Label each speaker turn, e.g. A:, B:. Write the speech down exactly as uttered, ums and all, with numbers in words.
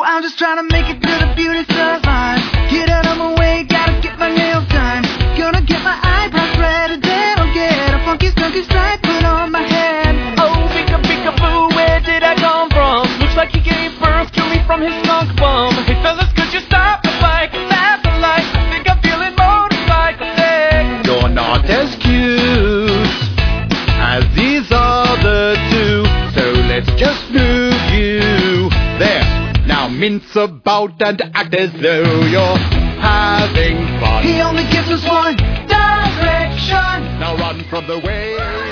A: Oh, I'm just trying to make it to the beauty salon. Get out of my way, gotta get my nails done. Gonna get my eyebrows threaded, then I'll get a funky, skunky stripe put on my head.
B: Oh, pika pika boo, where did I come from? Looks like he gave birth to me from his skunk bum. Hey fellas, could you stop the bike? That's the light. I think I'm feeling motorcycle sick.
C: You're not as cute as these other two, so let's just move you there. Now mince about and act as though you're having fun.
A: He only gives us one direction.
C: Now run from the way.